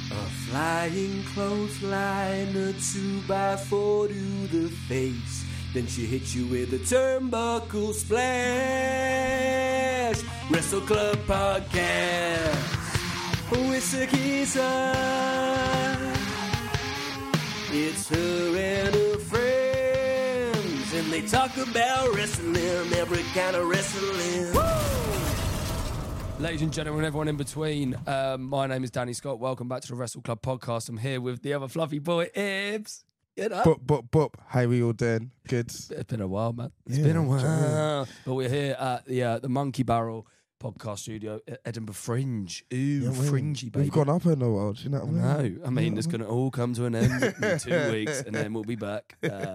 A flying clothesline, a 2x4 to the face. Then she hits you with a turnbuckle splash. Wrestle Club Podcast with Sakisa. It's her and her friends, and they talk about wrestling, every kind of wrestling. Woo! Ladies and gentlemen, everyone in between, my name is Danny Scott. Welcome back to the Wrestle Club Podcast. I'm here with the other fluffy boy, Ibs. Get up. Bop. How we all doing? Good. It's been a while, man. It's been a while. But we're here at the Monkey Barrel Podcast Studio at Edinburgh Fringe. Ooh, fringy, baby. We've gone up in the world, you know what I mean? No, I mean, it's going to all come to an end in 2 weeks, and then we'll be back.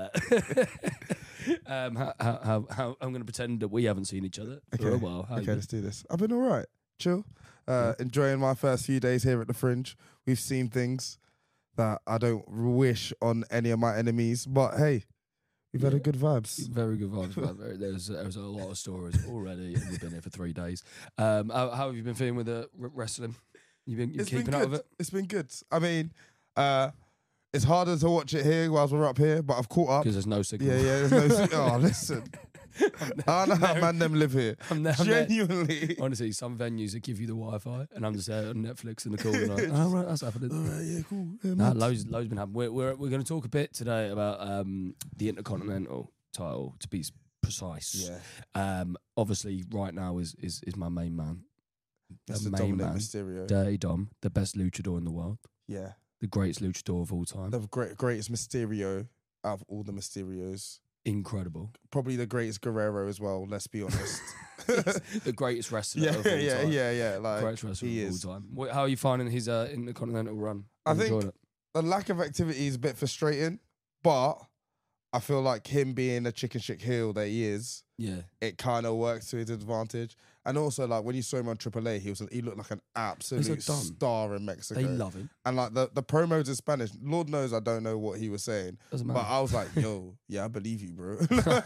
I'm going to pretend that we haven't seen each other for a while. How Okay, let's do this. I've been all right. Chill. Enjoying my first few days here at the Fringe. We've seen things that I don't wish on any of my enemies, but hey, we've had a good vibes. Very good vibes. There's a lot of stories already, and we've been here for 3 days. How have you been feeling with the wrestling? You keeping up with it? It's been good. I mean, it's harder to watch it here whilst we're up here, but I've caught up. Because there's no signal. Yeah, there's no signal. Oh, listen. I don't know how man them live here. Genuinely. Honestly, some venues that give you the Wi-Fi, and I'm just there on Netflix in the corner like, oh, right, that's happening. All right, yeah, cool. Yeah, Nah, loads been happening. We're going to talk a bit today about the Intercontinental title, to be precise. Yeah. Obviously, right now is my main man. That's the main Dominic man, Mysterio. Dirty Dom, the best luchador in the world. Yeah. The greatest luchador of all time. The greatest Mysterio out of all the Mysterios. Incredible. Probably the greatest Guerrero as well, let's be honest. The greatest wrestler of all time. Yeah. Like, greatest wrestler he of is. all time. How are you finding his Intercontinental run? I think Enjoyed it? the lack of activity is a bit frustrating, but I feel like him being a chicken shit heel that he is, Yeah. it kind of works to his advantage. And also, like, when you saw him on AAA, he looked like an absolute don. star in Mexico. They love him. And like the promos in Spanish, Lord knows I don't know what he was saying. Doesn't matter. But I was like, yo, yeah, I believe you, bro.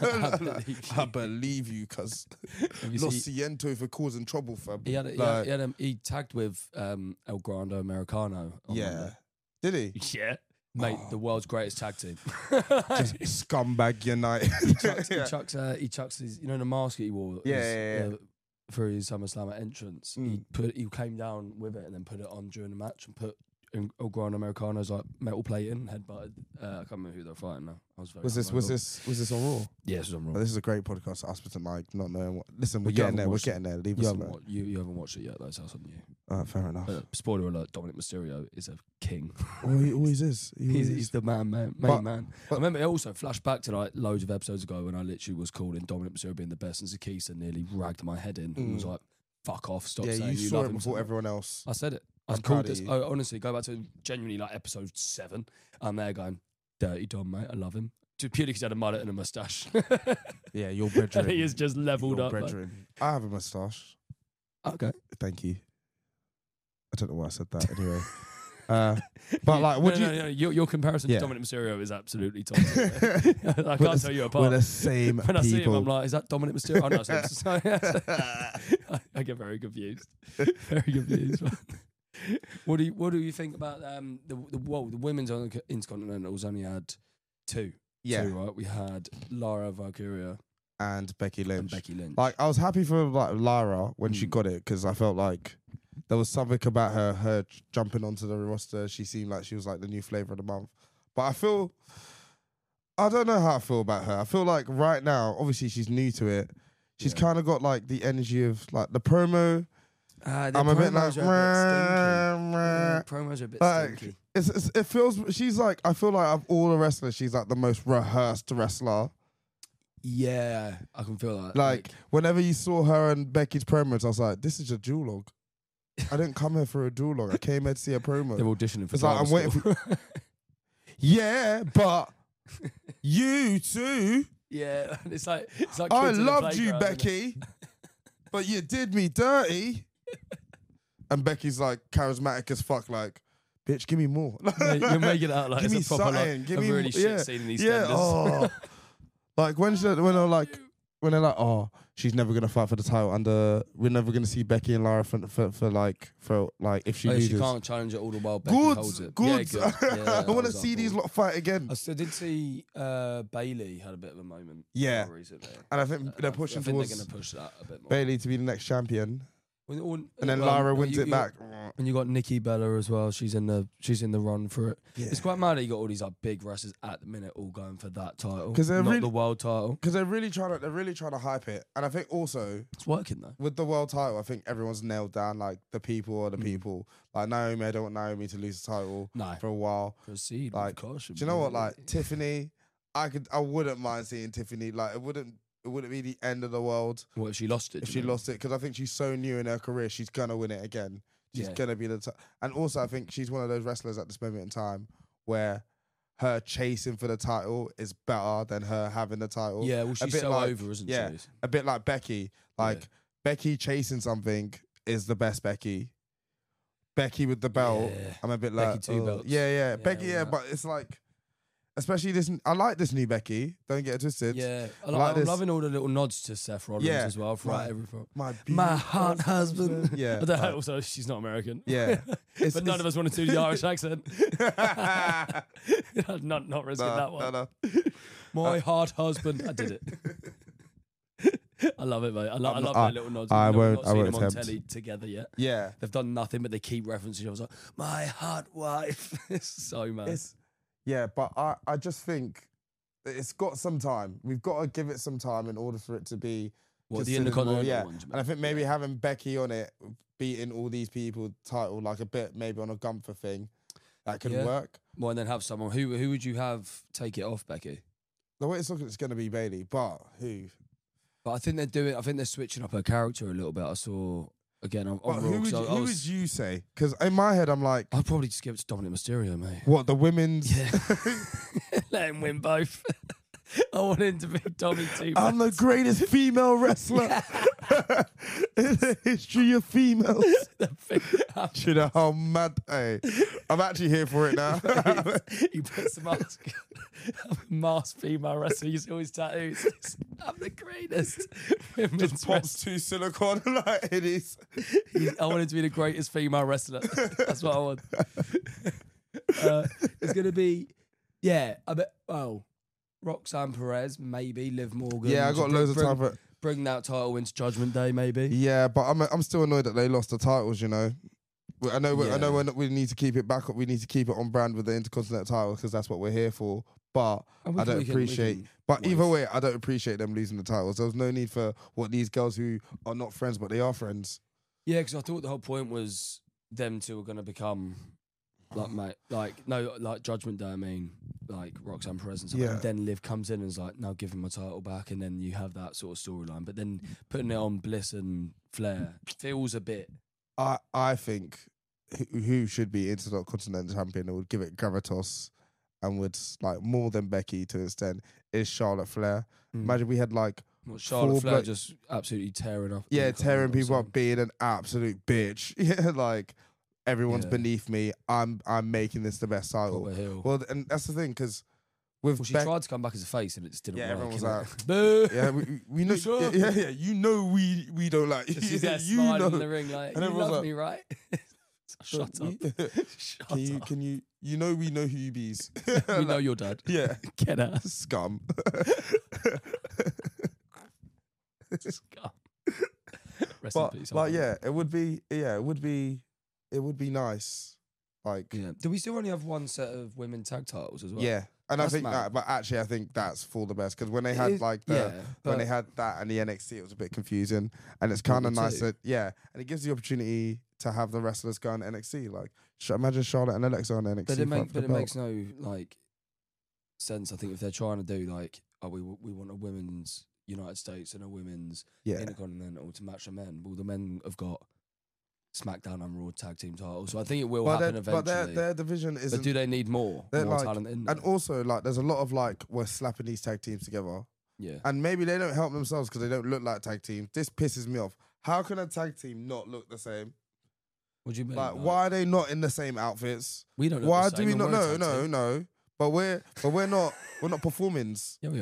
I believe you, cuz Lo siento for causing trouble, fam. He tagged with El Grande Americano. On Yeah. Monday. Did he? Yeah. Mate, the world's greatest tag team. Just scumbag United. He chucks his, the mask that he wore. For his SummerSlam entrance. He came down with it and then put it on during the match and put El Grande Americano's like metal plating, headbutted. I can't remember who they're fighting now. I was very Was this on Raw? Yeah, this was on Raw. Oh, this is a great podcast. Us with Mike, not knowing what. Listen, we're But you getting haven't there. watched Leave You us haven't, alone. you haven't watched it yet, though, so that's on you. Fair enough. Spoiler alert, Dominic Mysterio is a king. Oh, he always is. He's the main man. I remember it also flashed back to like loads of episodes ago when I literally was calling Dominic Mysterio being the best, and Zakisa nearly ragged my head in and was like, fuck off, stop saying you saw love it him. before everyone else. I said it. I I'm called proud of this. you. Honestly, go back to genuinely like episode 7. I'm there going, Dirty Dom, mate, I love him. Just purely because he had a mullet and a moustache. Yeah, you're brethren. And he is just leveled up. Brethren. I have a moustache. Okay. Thank you. I don't know why I said that anyway. But like, would no, your comparison to Dominic Mysterio is absolutely top. I can't tell you apart. We're the same when I see him, people. I'm like, is that Dominic Mysterio? Oh, no, I get very confused. Very confused. What do you think about the women's Intercontinentals only had 2? Yeah. 2, right? We had Lara Valkyria and Becky Lynch. Like, I was happy for like Lara when she got it because I felt like there was something about her jumping onto the roster. She seemed like she was like the new flavor of the month. But I don't know how I feel about her. I feel like right now, obviously she's new to it. She's kind of got like the energy of like the promo. I'm a bit like promos are a bit stinky. It feels she's like I feel like of all the wrestlers, she's like the most rehearsed wrestler. Yeah, I can feel that. Like whenever you saw her and Becky's promos, I was like, this is a dual log. I didn't come here for a dual log. I came here to see a promo. They're auditioning for. It's like I'm waiting for. Yeah, but you too. Yeah, it's like I loved you, Becky, but you did me dirty. And Becky's like charismatic as fuck, like, bitch, give me more. You're making it out like give it's me a proper something. like, Give a me really shit scene in these yeah. Oh. Like when they're like, when they're like, oh, she's never gonna fight for the title we're never gonna see Becky and Lara for if she loses. She can't challenge it all the while Becky holds it. Good. Yeah, I want to see these lot fight again. I did see Bailey had a bit of a moment. Yeah, recently, and I think they're pushing towards they're going to push that a bit more. Bailey to be the next champion. And then Well, Lara wins it back. And you got Nikki Bella as well. She's in the run for it. Yeah. It's quite mad that you got all these like big wrestlers at the minute all going for that title, 'Cause they're not really- the world title. Because they're really trying to hype it. And I think also It's working though. with the world title, I think everyone's nailed down like the people are the people. Like Naomi, I don't want Naomi to lose the title No. for a while. Proceed. Like, with caution, Do you know what? bro. Like Tiffany, I wouldn't mind seeing Tiffany. Like it wouldn't be the end of the world what if she lost it? if she lost it, because I think she's so new in her career. She's gonna win it again. She's Yeah. gonna be and also I think she's one of those wrestlers at this moment in time where her chasing for the title is better than her having the title. Yeah, well, A she's bit so like- over, isn't yeah, she? a bit like Becky. Like Yeah. Becky chasing something is the best Becky. Becky with the belt, Yeah. I'm a bit Becky like, two oh. belts. Yeah, Becky, all yeah, that. but it's like, especially this. I like this new Becky. Don't get it twisted. Yeah, I like I'm this- loving all the little nods to Seth Rollins Yeah. as well. My- My My hot husband. Yeah, I don't know, like- also, she's not American. Yeah. It's- but none of us want to do the Irish accent. not risking that one. No. My hard husband. I did it. I love it, mate. I love their little nods. I I've won't- not I seen won't them on attempt. telly together yet. Yeah. They've done nothing, but they keep referencing. I was like, my hot wife. It's so mad. Yeah, but I just think it's got some time. We've got to give it some time in order for it to be. What, the considered more- Intercontinental yeah. ones, you And I mean? think maybe having Becky on it, beating all these people, title like a bit maybe on a Gunther thing, that could Yeah. work. Well, and then have someone. Who would you have take it off, Becky? The way it's looking, it's going to be Bailey, but who? But I think they're switching up her character a little bit. I saw again on But Raw. who 'cause would was- you say? Because in my head, I'm like, I'd probably just give it to Dominic Mysterio, mate. what, the women's? Yeah. Let him win both. I want him to be Tommy too. I'm the greatest female wrestler in the history of females. Do you know how mad? Hey, I'm actually here for it now. He puts the mask. I'm a masked female wrestler. You see all his tattoos. I'm the greatest. Women's Just pops two silicone like it is. I want him to be the greatest female wrestler. That's what I want. It's going to be, I bet, Roxanne Perez, maybe, Liv Morgan. Yeah, I got loads of time for it. Bring that title into Judgment Day, maybe. Yeah, but I'm still annoyed that they lost the titles. You know, I know Yeah. we need to keep it back up. We need to keep it on brand with the Intercontinental title because that's what we're here for. But I don't appreciate. But either way, I don't appreciate them losing the titles. There was no need for what these girls who are not friends, but they are friends. Yeah, because I thought the whole point was them two were going to become like Judgment Day. I mean, like Roxanne Perez and stuff. Yeah. And then Liv comes in and is like, "Now give him my title back," and then you have that sort of storyline. But then putting it on Bliss and Flair feels a bit. I think who should be Intercontinental champion and would give it gravitas and would like more than Becky to an extent is Charlotte Flair. Imagine we had like Charlotte Flair bloke- just absolutely tearing up. tearing people up, being an absolute bitch. Yeah, like everyone's Yeah. beneath me. I'm making this the best title. Proper heel. Well, and that's the thing because with Well, she Beck- tried to come back as a face and it just didn't Yeah, work. everyone was you know? like, Boo! yeah, we know. Sure. Yeah. You know we don't like you. She's there You smiling know. in the ring like, And you everyone's love like, me, right? Shut up. Shut up. Can you we know who you bees. We know your dad. Yeah. Get out. Scum. Scum. Rest in peace. But yeah, it would be nice. Like Yeah. Do we still only have one set of women tag titles as well? yeah. And That's I think mad. that, but actually, I think that's for the best because when they It had is- like the yeah, when but- they had that and the NXT, it was a bit confusing, and it's kind of the nice two. that and it gives the opportunity to have the wrestlers go on NXT. Like, imagine Charlotte and Alexa on NXT. But fight for the it belt. makes no like sense. I think if they're trying to do like, we want a women's United States and a women's Intercontinental to match the men. Well, the men have got SmackDown and Raw tag team titles, so I think it will happen eventually. But their division isn't. But do they need more like, talent in there? and also, like, there's a lot of like we're slapping these tag teams together, Yeah. and maybe they don't help themselves because they don't look like tag teams. This pisses me off. How can a tag team not look the same? What do you mean? Like, why are they not in the same outfits? We don't. Look Why the do same we and not? we're a tag No. team. But we're not performings. Yeah, we are.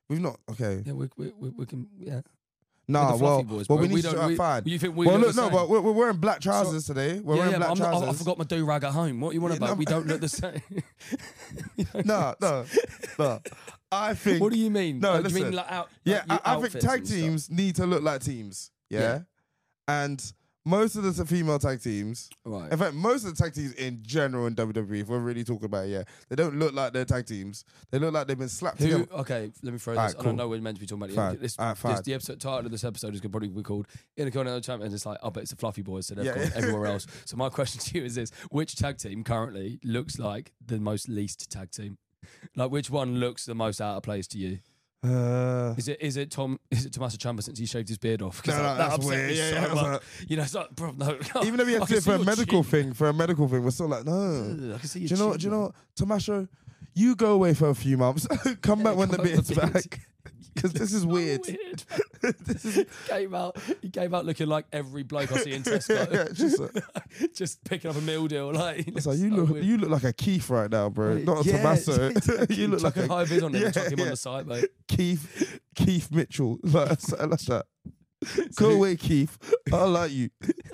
We've not. Okay. Yeah, we can. Yeah. Nah, well, boys, we need to fine. You think we well, look look, the no, same? but we're wearing black trousers today. We're wearing black trousers. I forgot my do-rag at home. What you want about? We don't look the same. No. I think. What do you mean? No, do listen. you mean like I think tag teams need to look like teams. Yeah? And most of the female tag teams, right. In fact, most of the tag teams in general in WWE, if we're really talking about it, they don't look like they're tag teams. They look like they've been slapped together. Okay, let me throw All this. right, I don't know we're meant to be talking about it. The episode title of this episode is going to probably be called Intercontinental Champions. It's like, I bet it's the Fluffy Boys, so they've gone everywhere else. So my question to you is this: which tag team currently looks like the most least tag team? Like, which one looks the most out of place to you? Is it Tommaso Ciampa since he shaved his beard off? No, that's weird. You know, it's like, bro, no. Even if he had to do it for a medical thing, we're still like, no. I can see do you know what, Tommaso? You go away for a few months. Come back when the beard's back. Because this is weird. He came out looking like every bloke I see in Tesco. Just picking up a meal deal. Like, you look like a Keith right now, bro. Not a Tommaso. You look like a high vis on him and chuck him on the side, mate. Keith Mitchell. Like that. Go away, Keith. I like you.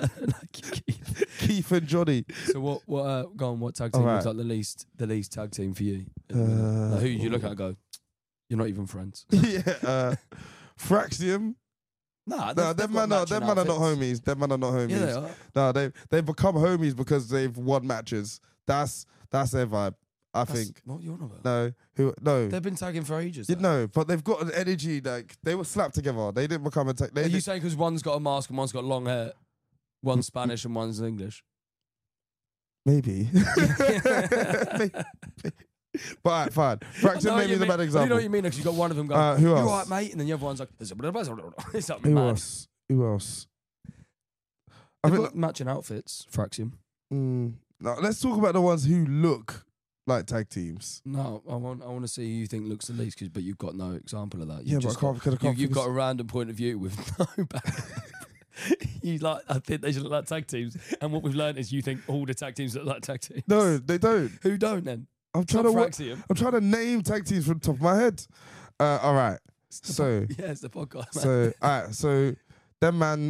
Keith and Johnny. So what tag team looks like the least tag team for you? Like, who you look at and go, you're not even friends. Fraxium. Nah, them man are not homies. Them man are not homies. Yeah, they are. No, they've become homies because they've won matches. That's their vibe. I think. What you on about? No. They've been tagging for ages. No, but they've got an energy. Like they were slapped together. They didn't become a tag. Are you saying because one's got a mask and one's got long hair, one's Spanish and one's English? Maybe. But fine. Fraxium maybe is a bad example. You know what you mean? Because you got one of them going, who else? You alright, mate? And then the other one's like, it's something Who mad. else? They've got matching outfits, Fraxium. Now, let's talk about the ones who look like tag teams. No, I want to see who you think looks the least, but you've got no example of that. You've got a random point of view with no back. I think they should look like tag teams. And what we've learned is you think all the tag teams look like tag teams. No, they don't. Who don't then? I'm trying to name tag teams from the top of my head. All right. It's the podcast. Man. So, all right. So, them man.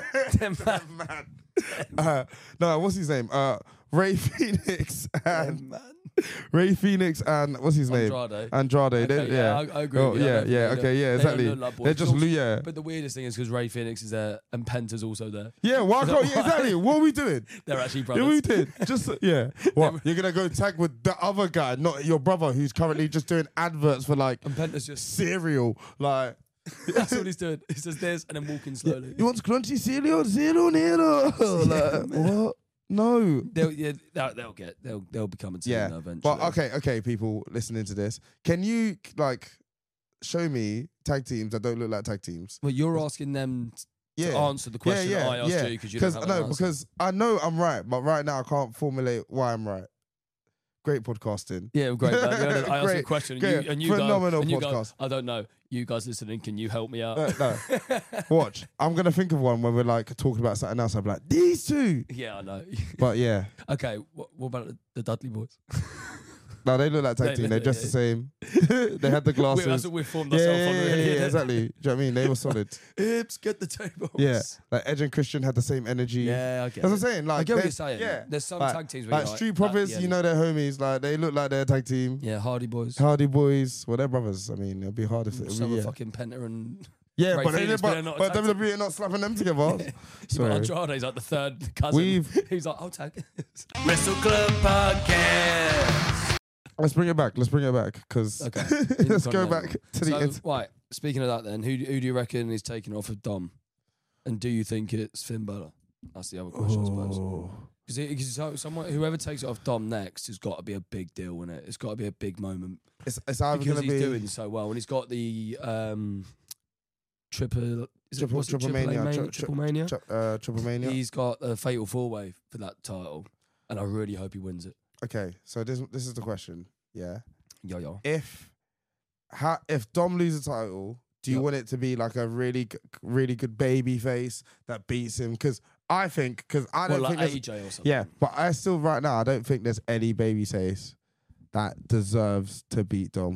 No, what's his name? Ray Phoenix and what's his name? Andrade. Okay, I agree. Exactly. They're just But the weirdest thing is because Ray Phoenix is there and Penta's also there. Yeah, why can't? Exactly. What are we doing? They're actually brothers. Yeah, we did. Just What? You're gonna go tag with the other guy, not your brother, who's currently just doing adverts for like and Penta's just cereal, like. That's what he's doing. He says this and then walking slowly. Yeah. You want crunchy cereal? Zero Nero. Like, what? No. They'll become a team eventually. But okay, people listening to this, can you like show me tag teams that don't look like tag teams? Well, you're asking them to answer the question I asked you because you don't have an answer. Because I know I'm right, but right now I can't formulate why I'm right. Great podcasting. Yeah, great. I asked you a question and you phenomenal go, podcast. I don't know. You guys listening, can you help me out? No. Watch. I'm going to think of one when we're like talking about something else. I'll be like, these two. Yeah, I know. But yeah. Okay, what about the Dudley Boys? No, they look like tag team. They're just the same. They had the glasses. That's what we formed ourselves on. Yeah, exactly. Do you know what I mean? They were solid. Hips, get the tables. Yeah, like Edge and Christian had the same energy. Yeah, I get it. That's what I'm saying. Like, I get what you're saying. Yeah. There's some like, tag teams where like Street Profits, you know they're homies. Like, they look like they're a tag team. Yeah, Hardy Boys. Well, they're brothers. I mean, it'd be hard if it would be. Fucking Penta and... Yeah, Ray but WWE are not slapping them together. Sorry. Andrade's like the third cousin. He's like, I'll tag. Wrestle Club Podcast. Let's bring it back. Because let's go back to the end. Right, speaking of that then, who do you reckon is taking off of Dom? And do you think it's Finn Balor? That's the other question, I suppose. Because whoever takes it off Dom next has got to be a big deal, isn't it? It's got to be a big moment. It's either because he's doing so well. And he's got the Triple Mania. He's got a fatal 4-way for that title. And I really hope he wins it. Okay, so this is the question. Yeah. Yo. If Dom loses the title, do you want it to be like a really good baby face that beats him? Because I don't think AJ or something. Yeah, but I still right now I don't think there's any baby face that deserves to beat Dom.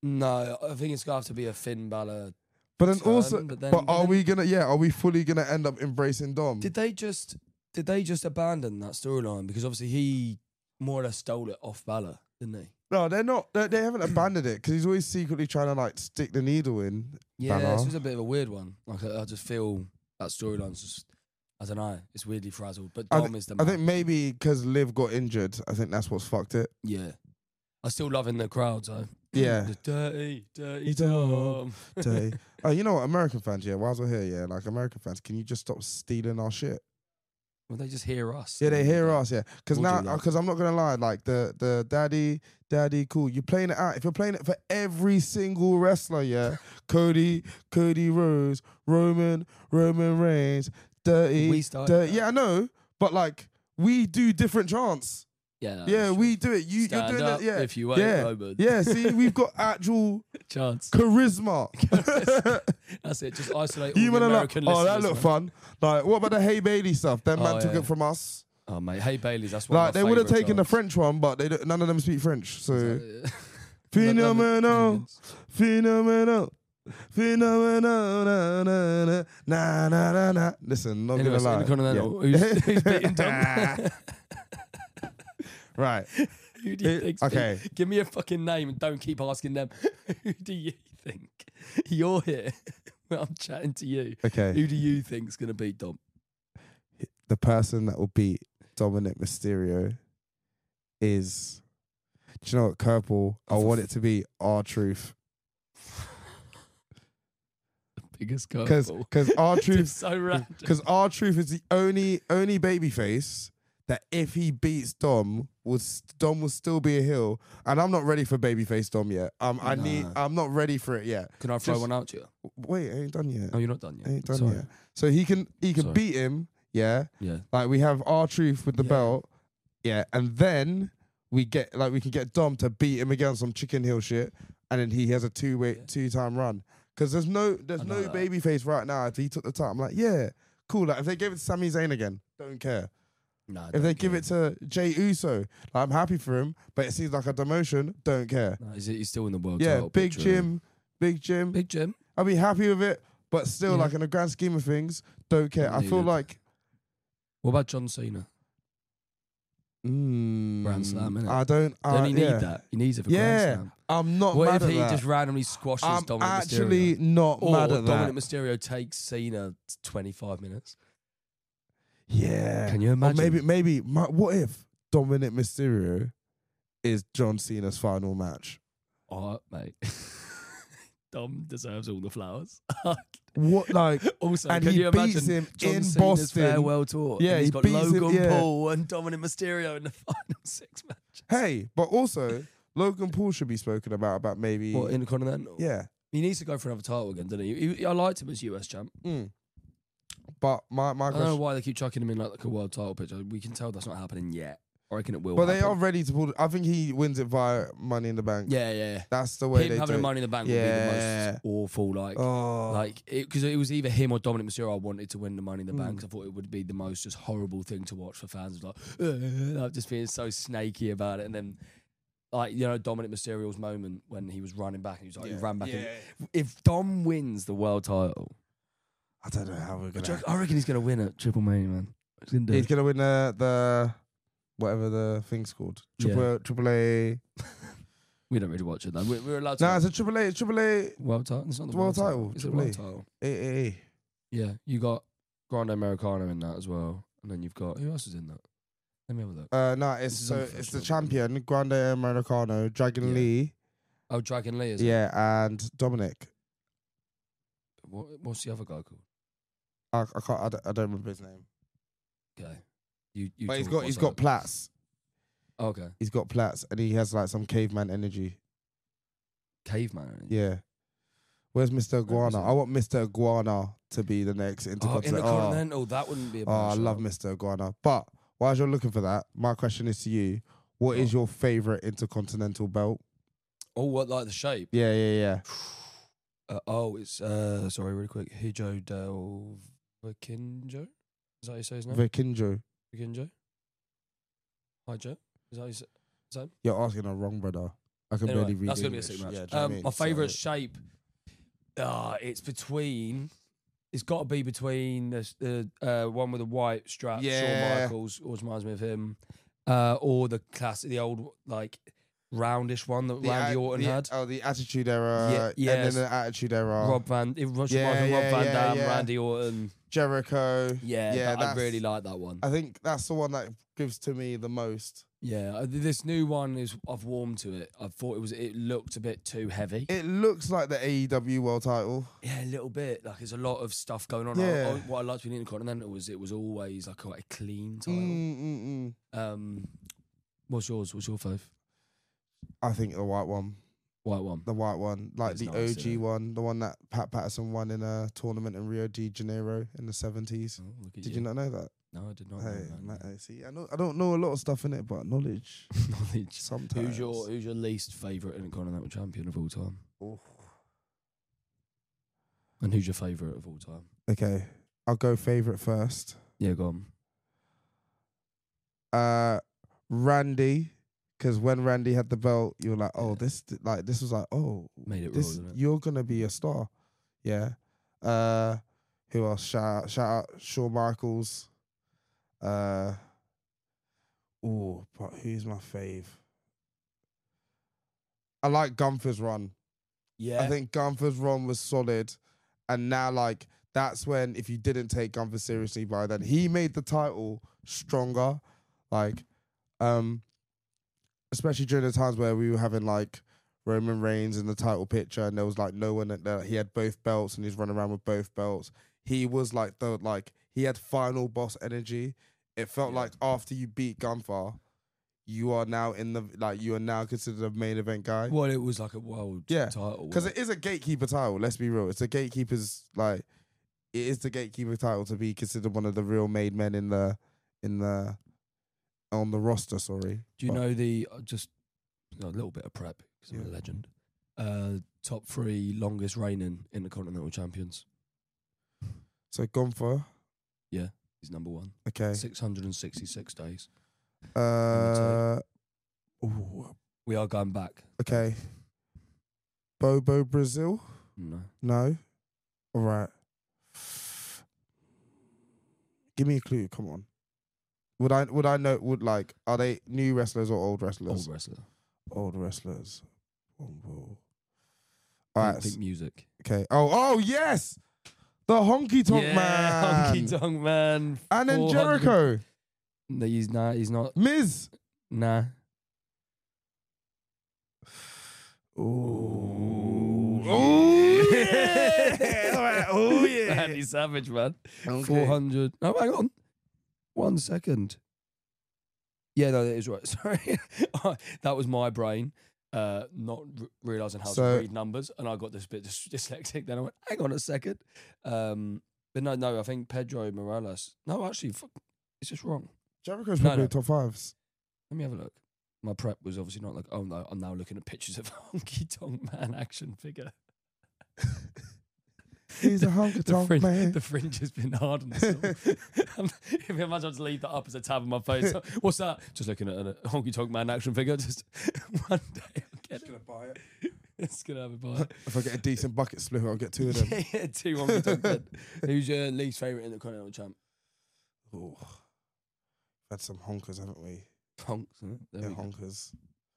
No, I think it's gonna have to be a Finn Balor. But then turn, also, but then- but but are then- we gonna? Yeah, are we fully gonna end up embracing Dom? Did they just abandon that storyline because obviously he more or less stole it off Balor, didn't he? No, they're not. They haven't abandoned it because he's always secretly trying to like stick the needle in. Yeah, Balor. this was a bit of a weird one. Like I just feel that storyline's just, I don't know, it's weirdly frazzled. But Dom is the I man. think maybe because Liv got injured, I think that's what's fucked it. Yeah, I still loving the crowd though. Yeah. The dirty Dom. Dom. Oh, you know what, American fans, yeah, whilst we're here, yeah, like American fans, can you just stop stealing our shit? Well, they just hear us. Yeah, they hear us, yeah. Because We'll now, do that. because I'm not gonna lie, like the daddy, cool. You're playing it out. If you're playing it for every single wrestler, yeah, Cody Rhodes, Roman Reigns, We started yeah, I know, but like we do different chants. Yeah, no, Yeah, that's we do it. You're Stand doing up that, yeah. if you wait, yeah, Roman. yeah. See, we've got actual Chance. charisma. That's it. Just isolate all You the wanna American like, oh, that listeners, looked man. fun. Like, what about the Hey Bailey stuff? Them Oh, man took yeah. it from us. Oh mate, hey Bailey's. That's one Like of my they would have favourite taken the chants. French one, but none of them speak French. So Love it. phenomenal, phenomenal, phenomenal, na na na na na na na. Listen, not Anyways, gonna lie. Intercontinental. Yeah. Who's beating Dom? Right. Who do you think's Okay. Give me a fucking name and don't keep asking them. Who do you think? You're here. I'm chatting to you. Okay. Who do you think's gonna beat Dom? The person that will beat Dominic Mysterio is. Do you know what, Curple? I want it to be R-Truth. Biggest Because curveball. R-Truth It's so random. Because R-Truth is the only babyface that if he beats Dom will still be a heel. And I'm not ready for babyface Dom yet. I'm not ready for it yet. Can I throw just- one out to you? Wait, I ain't done yet. Oh, you're not done yet. I ain't done Sorry. yet. So he can Sorry. beat him, yeah. Yeah. Like we have R-Truth with the Yeah. belt, yeah, and then we can get Dom to beat him against some chicken hill shit, and then he has a two-time run. Because there's no know that. babyface right now. If he took the time, I'm like, yeah, cool. Like if they gave it to Sami Zayn again, don't care. No, If they give it to Jey Uso, like, I'm happy for him, but it seems like a demotion, don't care. no, he's still in the world Yeah, title Big picture. Jim, Big Jim. I'll be happy with it, but still, Yeah. like in the grand scheme of things, don't care. Not I feel needed. like What about John Cena? Grand Slam, innit? I don't. Don't he need yeah. that? He needs it for Yeah, Grand Slam. I'm not What mad if at he that. just randomly squashes I'm Dominic actually Mysterio? not Or mad at Dominic that. Mysterio takes Cena 25 minutes. Yeah. Can you imagine? Or maybe. What if Dominic Mysterio is John Cena's final match? Oh, mate. Dom deserves all the flowers. What like? Also, And can he you beats imagine him John in Cena's Boston. farewell tour? Yeah, and he's he got beats him, Logan yeah. Paul and Dominic Mysterio in the final 6 matches. Hey, but also Logan Paul should be spoken about maybe. What, Intercontinental? Yeah. He needs to go for another title again, doesn't he? I liked him as US champ. But my I don't know question. why they keep chucking him in like a world title picture. We can tell that's not happening yet. I reckon it will. But they are happen. ready to pull. I think he wins it via Money in the Bank. Yeah. That's the way Him they having do a it. Money in the Bank would be Yeah. the most awful. Oh. Because it was either him or Dominic Mysterio. I wanted to win the Money in the Mm. Bank. 'Cause I thought it would be the most just horrible thing to watch for fans. Like, just being so snaky about it, and then. Like, you know, Dominic Mysterio's moment when he was running back and he was like, he ran back. Yeah. And, if Dom wins the world title, I don't know how we're gonna. I reckon he's going to win at Triple Mania, man. He's going to do He's it. gonna win the whatever the thing's called. Triple A. We don't really watch it, though. We're allowed to. No, it's a Triple A. World title? It's not the World world title, title. It's a Triple A. world title. A. Yeah, you got Grande Americano in that as well. And then you've got, who else is in that? Let me have a look. No, This is it's the unprofessional. champion, Grande Americano, Dragon Yeah. Lee, Oh, Dragon Lee, is it? yeah, and Dominic. What's the other guy called? I can't. I don't remember his name. Okay. You But he's talk, got what's got that? plaits. Oh, okay. He's got plaits, and he has like some caveman energy. Caveman. Yeah. Where's Mr. Where is Iguana? he? I want Mr. Iguana to be the next Oh, in Intercontinental. the Continental, that wouldn't be a bad I love shout. Mr. Iguana. But while you're looking for that, my question is to you: what is your favorite Intercontinental belt? Oh, what, like the shape? Yeah. It's, sorry, really quick. Hijo del Vikingo? Is that how you say his name? Vikingo. Vikingo? Hi, Joe. Is that how you say him? You're asking the wrong brother. I can Anyway, barely read that's going to be a English. sick match. Yeah, do you know what I mean? My favourite So- shape, it's between... It's got to be between the one with the white strap, Shawn Yeah. Michaels, always reminds me of him, or the classic, the old, like, roundish one that Randy Orton had. Oh, the Attitude Era. Yeah, And yes. then the Attitude Era. Rob Van Dam, yeah. Randy Orton. Jericho. Yeah, I really like that one. I think that's the one that gives to me the most. Yeah, this new one is. I've warmed to it. I thought it looked a bit too heavy. It looks like the AEW World Title. Yeah, a little bit. Like there's a lot of stuff going on. Yeah. What I liked with Intercontinental was it was always like quite a clean title. What's yours? What's your fave? I think the white one. White one. The white one. Like It's the nice, OG yeah. one. The one that Pat Patterson won in a tournament in Rio de Janeiro in the 70s. Oh, look at Did you not know that? No, I did not. Hey, know that. see, I don't know a lot of stuff in it, but knowledge Knowledge. sometimes. Who's your least favourite Intercontinental champion of all time? Oof. And who's your favourite of all time? Okay, I'll go favorite first. Yeah, go on. Randy, because when Randy had the belt, you were like, oh, this was like, oh, Made it this, raw, didn't it? you're gonna be a star. Yeah. Who else? Shout out Shawn Michaels. But who's my fave? I like Gunther's run. Yeah. I think Gunther's run was solid. And now, like, that's when, if you didn't take Gunther seriously by then, he made the title stronger. Like, especially during the times where we were having, like, Roman Reigns in the title picture and there was, like, no one that he had both belts and he's running around with both belts. He was, like, he had final boss energy. It felt like after you beat Gunther, you are now you are now considered a main event guy. Well, it was like a world title. Because it is a gatekeeper title, let's be real. It's a gatekeeper's, it is the gatekeeper title to be considered one of the real made men on the roster, sorry. Do you know just a little bit of prep, because I'm a legend. Top 3 longest reigning Intercontinental champions. So Gunther. Yeah, he's number 1. Okay. 666 days. We are going back. Okay. Bobo Brazil? No? All right. Give me a clue, come on. Would I know, are they new wrestlers or old wrestlers? Old wrestler. Old wrestlers. All right. Pink music. Okay. Oh, yes! The Honky Tonk Man. Honky Tonk Man. And then Jericho. No, he's not. Miz. Nah. Ooh. Oh, yeah. Oh, yeah. Randy Savage, man. Okay. 400. No, hang on. 1 second. Yeah, no, that is right. Sorry. That was my brain. Not realising how to read numbers, and I got this bit dyslexic. Then I went, hang on a second. But no, I think Pedro Morales. No, actually, it's just wrong. Jericho's probably top 5s. Let me have a look. My prep was obviously not like, oh no, I'm now looking at pictures of Honky Tonk Man action figure. He's a Honky Tonk Man. The fringe has been hard on this. If you imagine, I'll just leave that up as a tab on my phone. So, what's that? Just looking at a Honky Tonk Man action figure. Just one day I'll get it. Gonna buy it. It's gonna have a buy. If I get a decent bucket split, I'll get 2 of them. Yeah, 2 Honky Tonk Men. Who's your least favourite Intercontinental champ? Oh, had some honkers, haven't we? Honks, isn't it? There we go. Honkers.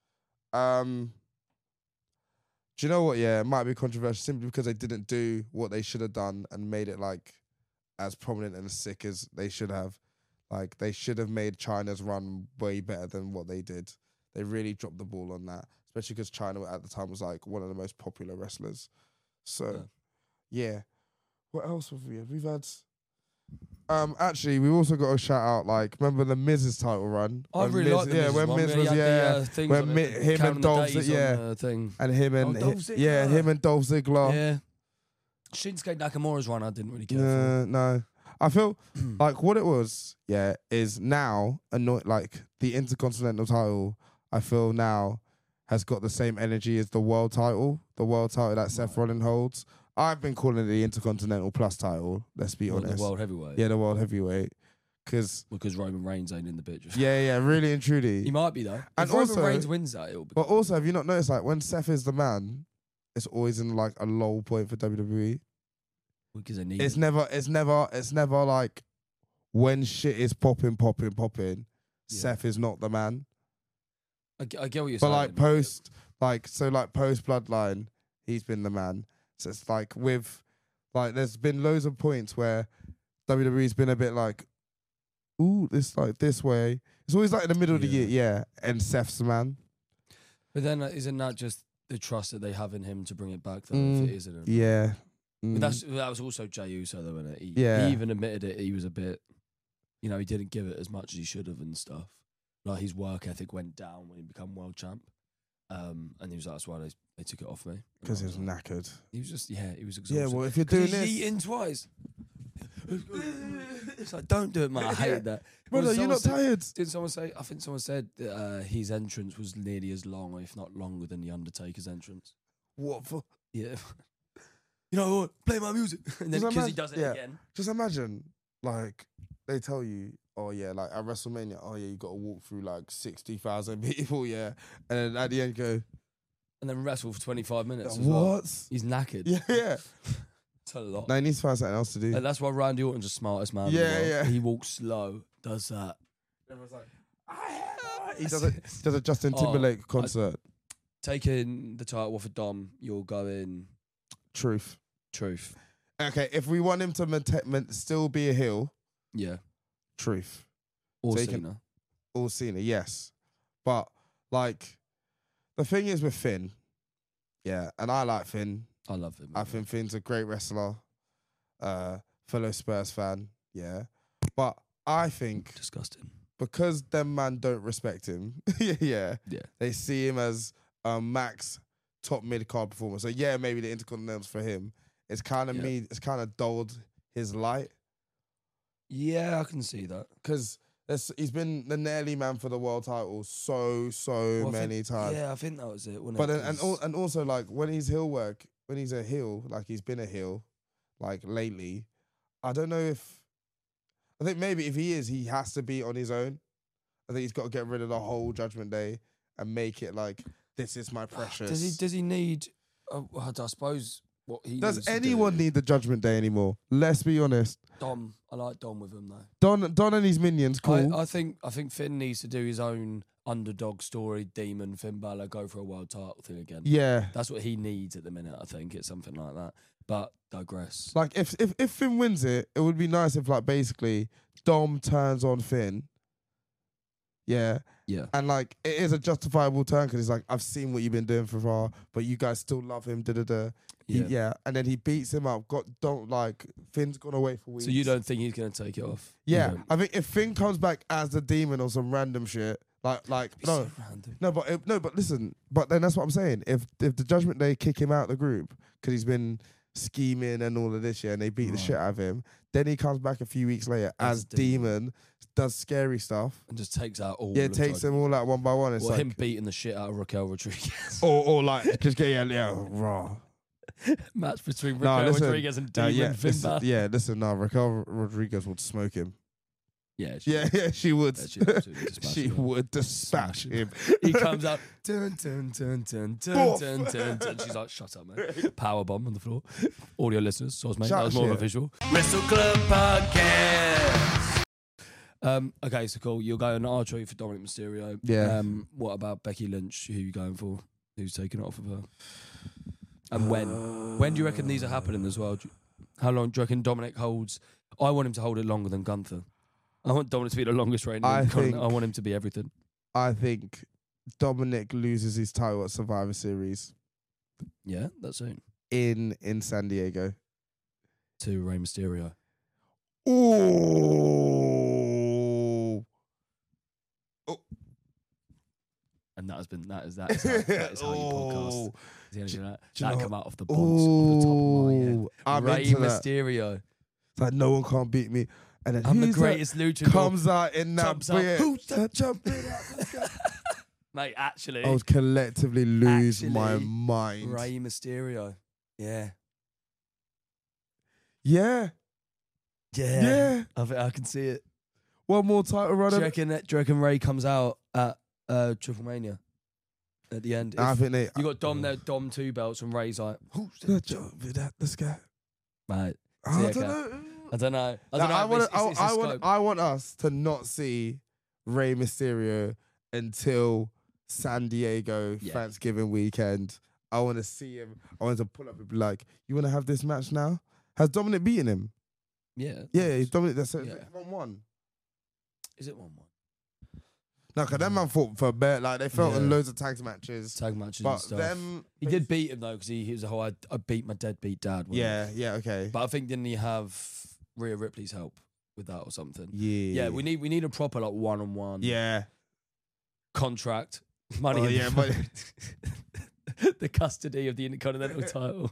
Do you know what? Yeah, it might be controversial simply because they didn't do what they should have done and made it as prominent and as sick as they should have. Like, they should have made China's run way better than what they did. They really dropped the ball on that, especially because China at the time was one of the most popular wrestlers. So, yeah. What else have we had? We've had. Actually, we also got to shout out, remember the Miz's title run? I really like the when Miz was, when him and Dolph Ziggler, and him and him and Dolph Ziggler. Yeah. Shinsuke Nakamura's run, I didn't really care for. No. I feel what it was, is now the Intercontinental title, I feel now has got the same energy as the world title that Seth Rollins holds. I've been calling it the Intercontinental Plus title, let's be honest. The World Heavyweight. Yeah, the World Heavyweight. because Roman Reigns ain't in the picture. yeah, really and truly. He might be though. And if Roman also- Reigns wins that, it'll be. But also, have you not noticed like when Seth is the man, it's always in like a low point for WWE. Because they need. It's never like when shit is popping. Yeah. Seth is not the man. I get what you're But saying. like post Bloodline, he's been the man. So it's like with like there's been loads of points where WWE's been a bit like, ooh, this like this way. It's always like in the middle of the year, yeah. And Seth's the man. But then isn't that just the trust that they have in him to bring it back? Though, if it isn't. Yeah. But that was also Jey Uso though, wasn't it? Yeah. He even admitted it. He was a bit, he didn't give it as much as he should have and stuff. Like his work ethic went down when he became world champ. And he was like, that's why they took it off me. Because he was knackered. He was just, he was exhausted. Yeah, well, if you're doing he's this, eating twice. It's like, don't do it, man. I hated that. brother, you're not tired. Didn't someone say? I think someone said that his entrance was nearly as long, if not longer, than the Undertaker's entrance. What for? Yeah. You know what? Play my music, and then Just because he does it yeah. again. Just imagine, like, they tell you, oh yeah, like at WrestleMania, oh yeah, you got to walk through like 60,000 people, yeah, and then at the end go, And then wrestle for 25 minutes. what? As well. He's knackered. Yeah. It's a lot. No, he needs to find something else to do. And that's why Randy Orton's the smartest man. in the Yeah, world. yeah. He walks slow, does that. Everyone's like, he does a Justin Timberlake concert. Taking the title off of Dom, you're going Truth. Okay, if we want him to still be a heel, yeah, Truth. or Taken- Cena. Or Cena, yes. But, like, the thing is with Finn, yeah, and I like Finn. I love him. I think Finn's a great wrestler, fellow Spurs fan, yeah. But I think Disgusting. because them man don't respect him, yeah, they see him as a max top mid-card performer. So yeah, maybe the Intercontinental's for him. It's kind of it's kind of dulled his light. Yeah, I can see that. Because he's been the nearly man for the world title so many times. Yeah, I think that was it. But then, and also like when he's heel work, when he's a heel, like he's been a heel, like lately, I don't know if, I think maybe if he is, he has to be on his own. I think he's got to get rid of the whole Judgment Day and make it like, this is my precious. Does he need, I suppose what he Does needs to anyone do- need the Judgment Day anymore? Let's be honest. Dom, I like Dom with him though. Don and his minions, cool. I think Finn needs to do his own underdog story, demon Finn Balor, go for a world title thing again. Yeah. That's what he needs at the minute, I think. It's something like that. But digress. Like if Finn wins it, it would be nice if like basically Dom turns on Finn. Yeah. Yeah. And like it is a justifiable turn because he's like, I've seen what you've been doing for a while, but you guys still love him. Yeah. And then he beats him up. Finn's gone away for weeks. So you don't think he's going to take it off? Yeah. You don't? I think if Finn comes back as the demon or some random shit, no. So random. But listen, but then that's what I'm saying. If the Judgment Day kick him out of the group because he's been scheming and all of this shit and they beat the shit out of him, then he comes back a few weeks later as demon, does scary stuff. And just takes out all Yeah, takes them all out one by one. It's Or like him beating the shit out of Raquel Rodriguez. or like just get raw. Match between Raquel Rodriguez and Demon Finn Balor. Raquel Rodriguez would smoke him. Yeah, she would. Yeah, she'd absolutely dispatch She him. would dispatch him. He comes out, dun, dun, dun, dun, dun, dun, dun, dun. She's like, shut up, man. Power bomb on the floor. Audio listeners, source mate. Shut That was more of a shit. visual. Wrestle Club Podcast. Okay, so cool. You're going R-Truth for Dominic Mysterio. Yeah. What about Becky Lynch? Who are you going for? Who's taking it off of her? And when? When do you reckon these are happening as well? How long do you reckon Dominic holds? I want him to hold it longer than Gunther. I want Dominic to be the longest reigning. I want him to be everything. I think Dominic loses his title at Survivor Series Yeah, that's soon. in San Diego. To Rey Mysterio. Ooh. And that is how you podcast. That come out off the bonds, off the top of my head. I'm Rey into that. Mysterio. It's like no one can't beat me. And then I'm the who's that greatest luchador. comes out in that Jumps up. bit. Who's that jumping up? Mate, actually, I would collectively lose Actually, my mind. Rey Mysterio. Yeah. Yeah. Yeah. I can see it. one more title run. Do you reckon Ray comes out at Triple Mania at the end? I think you got Dom there, Dom 2 belts, and Ray's like, who's the job with that? This guy. Mate, I don't know. I want us to not see Rey Mysterio until San Diego Thanksgiving weekend. I want to see him. I want to pull up and be like, you want to have this match now? Has Dominic beaten him? Yeah. Yeah, he's Dominic. That's 1-1. Is it 1-1? No, because them man fought for a bet. Like, they fought in loads of tag matches. But and stuff. He did beat him, though, because he was a whole, I beat my deadbeat dad. Yeah, okay. But I think, didn't he have Rhea Ripley's help with that or something? Yeah. Yeah, we need a proper, like, one-on-one. Yeah. Contract. Money. Oh, yeah, money. The custody of the Intercontinental title.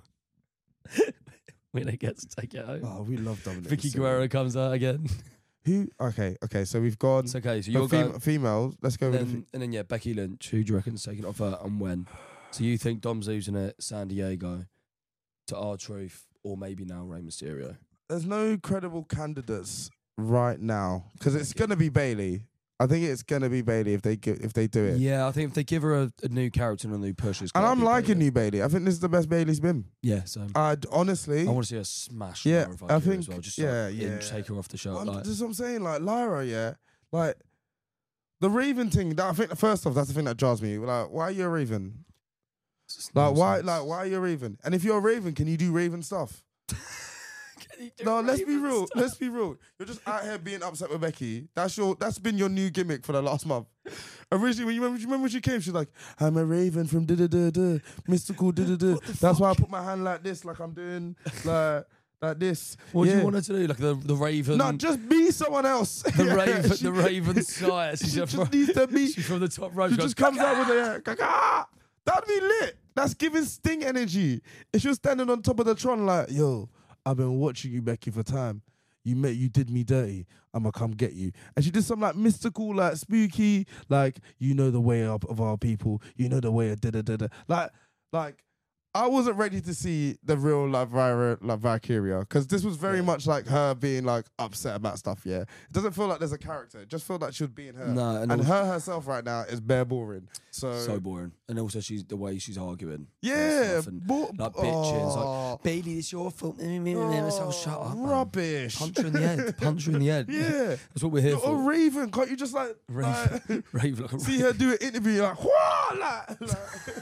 When it gets to take it home. Oh, we love Dominic. Vicky Guerrero comes out again. Who? Okay. So we've gone. It's okay. So you're going females. Let's go. And then Becky Lynch. Who do you reckon's taking it off her and when? So you think Dom's losing it San Diego to R-Truth or maybe now Rey Mysterio? There's no credible candidates right now because it's gonna be Bayley. I think it's gonna be Bayley if they do it. Yeah, I think if they give her a new character and a new push, and I'm liking new Bayley. I think this is the best Bayley's been. Yeah, so honestly, I want to see her smash. Yeah, I think as well. Just take her off the show. That's what I'm saying. Like Lyra, yeah, like the Raven thing. I think first off, that's the thing that jars me. Like, why are you a Raven? Like why are you a Raven? And if you're a Raven, can you do Raven stuff? No, let's be real. Let's be real. You're just out here being upset with Becky. That's been your new gimmick for the last month. Originally, when you remember when she came, she's like, "I'm a Raven from mystical That's why I put my hand like this, like I'm doing like this." What do you want her to do? Like the Raven? No, just be someone else. The Raven sire. She just needs to be. She's from the top row. She just comes out with a that'd be lit. That's giving Sting energy. If you're standing on top of the Tron, like, yo, I've been watching you, Becky, for time. You did me dirty. I'ma come get you. And she did some like mystical, like spooky, like, you know the way of our people. You know the way of da-da-da-da. Like, I wasn't ready to see the real Valkyria because this was very much like her being like upset about stuff. Yeah, it doesn't feel like there's a character. It just feels like she would be in her. No, and her herself right now is bare boring. So boring. And also the way she's arguing. Yeah, like bitches. Like, Bayley, it's your fault. So shut up. Rubbish. Punch her in the head. Punch her in the head. Yeah, that's what we're here for. Or Raven, can't you just like Raven? See her do an interview like what? Like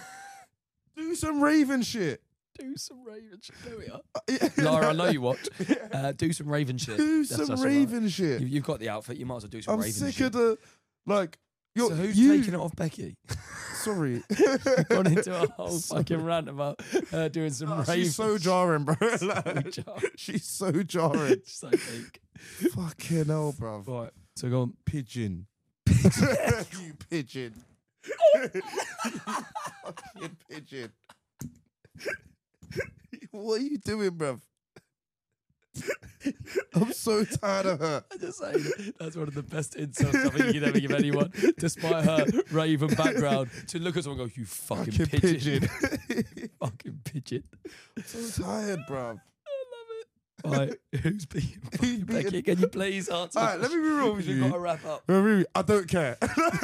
do some Raven shit. Do some Raven shit. There we are. Lara, I know you watch. Do some Raven shit. Do some Raven shit. You've got the outfit. You might as well do some Raven shit. I'm sick of the like. So who's taking it off Becky? Sorry. Gone into a whole fucking rant about her doing some Raven. She's so jarring, bro. Like, she's so jarring. So big. Fucking hell, bro. Right. So go on. Pigeon. You pigeon. You fucking pigeon. What are you doing, bruv? I'm so tired of her. I'm just saying, that's one of the best insults I think you can ever give anyone, despite her Raven background. To look at someone and go, you fucking pigeon. Fucking pigeon. I'm so tired, bruv. Right, who's beating Becky? Can you please answer? All right, let me be real with you. You've got to wrap up. I don't care.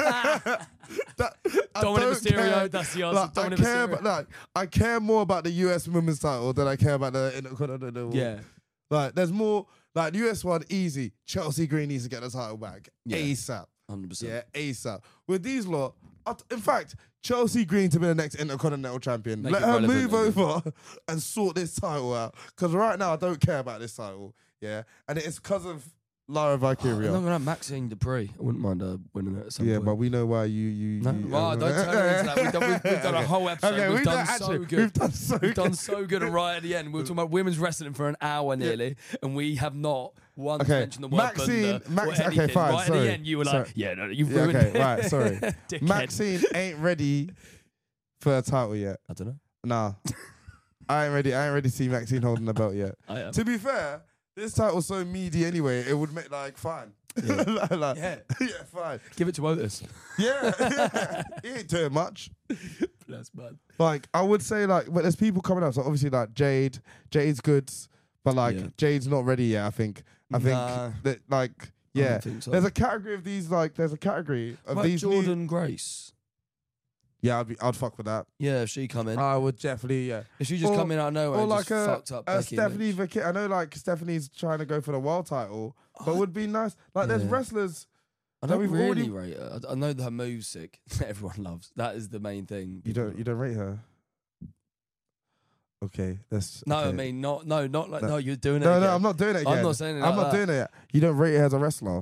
Dominic Mysterio, that's the answer. Like, Dominic Mysterio. I care more about the US women's title than I care about the Intercontinental. Yeah. Like, there's more. Like, the US one, easy. Chelsea Green needs to get the title back. Yeah. ASAP. 100%. Yeah, ASAP. With these lot, in fact, Chelsea Green to be the next Intercontinental champion. Let her move over and sort this title out. Because right now, I don't care about this title. Yeah. And it's because of Lyra Valkyria. I'm going to Maxine Dupree. I wouldn't mind her winning it at some point. Yeah, but we know why you well, don't turn her into that. We've done a whole episode. Okay, we've done so good. We've done so good. And right at the end, we were talking about women's wrestling for an hour nearly, and we have not once mentioned the word Maxine, okay, fine. Right at the end, you were like, you've ruined it. Okay, right, sorry. Dickhead. Maxine ain't ready for a title yet. I don't know. Nah. I ain't ready to see Maxine holding the belt yet. I am. To be fair, this title's so meaty anyway, it would make fine. Yeah. Yeah, fine. Give it to Otis. Yeah. He ain't doing much. That's bad. Like, I would say, but there's people coming up. So obviously, like, Jade's good, but Jade's not ready yet, I think. I think that, Yeah, don't think so. there's a category of these. Like, there's a category of these. Jordan Grace. Yeah, I'd fuck with that. Yeah, if she come in. I would definitely. Yeah. If she just come in out of nowhere, or and like just fucked up Becky Stephanie. Lynch. I know, like Stephanie's trying to go for the world title, but would be nice. Like, there's wrestlers. I don't we've really already- rate her. I know that her move's sick. Everyone loves. That is the main thing. You don't rate her. Okay, that's No, okay. I mean not like no. You're doing it. No, again. I'm not doing it again. I'm not saying it. I'm like not that. doing it. You don't rate her as a wrestler.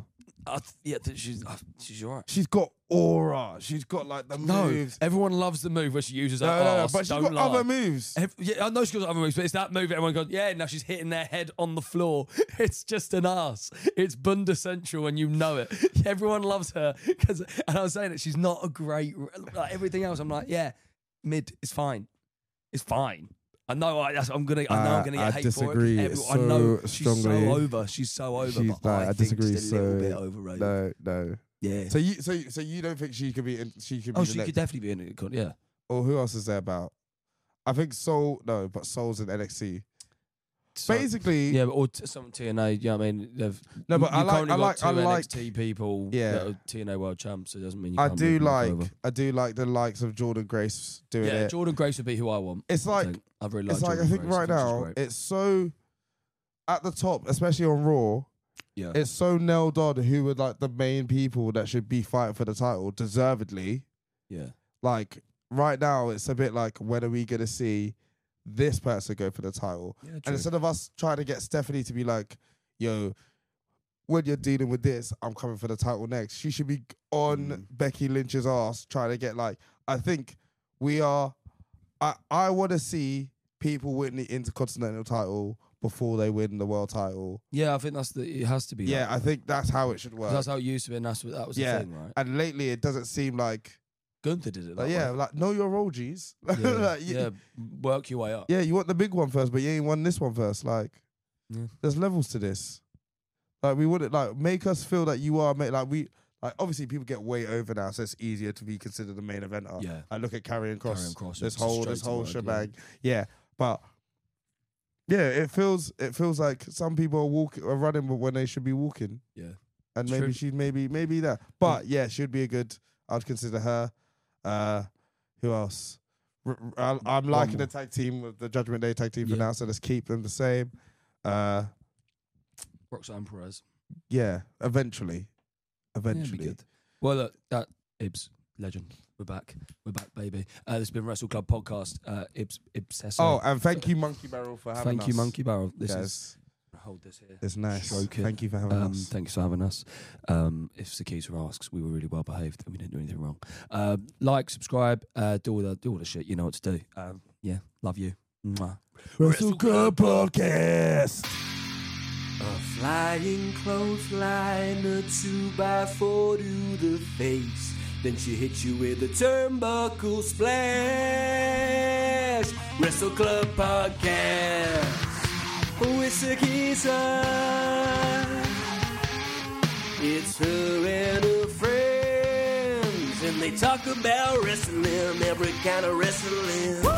She's alright. She's got aura. She's got like the No, moves. everyone loves the move where she uses her No, arse. but she's Don't got lie. other moves. Yeah, I know she's got other moves, but it's that move everyone goes, yeah, now she's hitting their head on the floor. It's just an ass. It's Bunda Central and you know it. Everyone loves her. And I was saying that she's not a great, like everything else, I'm like, yeah, mid, it's fine. It's fine. I know I'm gonna get hate disagree for it. I know she's strongly. so over. She's so over. She's but I think disagree she's a little bit overrated. No. Yeah. So you don't think she could be? She could be. Oh, the she next, could definitely be in it. Yeah. Or who else is there about? I think Soul. No, but Soul's in NXT. So, Basically, yeah, or some TNA. Yeah, I mean, no, but I like NXT people. Yeah. that are TNA world champs. So it doesn't mean you I can't do move them like over. the likes of Jordan Grace doing Yeah, it. Jordan Grace would be who I want. It's like I really like. it's like Jordan I think Grace. right she's now great. it's so at the top, especially on Raw. Yeah. It's so nailed on who would like the main people that should be fighting for the title deservedly. Yeah. Like right now, it's a bit like when are we gonna see this person go for the title? Yeah, And true. instead of us trying to get Stephanie to be like, yo, when you're dealing with this, I'm coming for the title next. She should be on Becky Lynch's ass trying to get like, I think we are, I want to see people win the Intercontinental title before they win the world title. Yeah, I think it has to be. Yeah, that. I think that's how it should work. That's how it used to be, and that was the thing, right? And lately it doesn't seem like, Gunther did it. That yeah, way. like know your role, G's. Yeah, Like, yeah, work your way up. Yeah, you want the big one first, but you ain't won this one first. Like, there's levels to this. Like, we wouldn't like make us feel that you are obviously people get way over now, so it's easier to be considered the main eventer. Yeah, I look at Karrion Kross, this it's whole straight to shebang. Yeah, but yeah, it feels like some people are running when they should be walking. Yeah, and True. maybe she's maybe that. But yeah, she'd be a good. I'd consider her. Who else? I'm liking the tag team with the Judgment Day tag team for now, so let's keep them the same. Roxanne Perez. Yeah, eventually. Yeah, it'd be good. Well, look, that Ibs legend. We're back, baby. This has been Wrestle Club podcast. Ibs. Oh, and thank you, Monkey Barrel, for having us. Thank you, Monkey Barrel. This Guys, is. Hold this here. It's nice. Stroke it. Thank you for having us. Thanks for having us. If Sakita asks, we were really well behaved and we didn't do anything wrong. Like, subscribe, do all the shit. You know what to do. Yeah, love you. Mwah. Wrestle Club podcast. A flying clothesline, a 2x4 to the face. Then she hits you with a turnbuckle splash. Wrestle Club podcast with Sakisa. It's her and her friends, and they talk about wrestling, every kind of wrestling.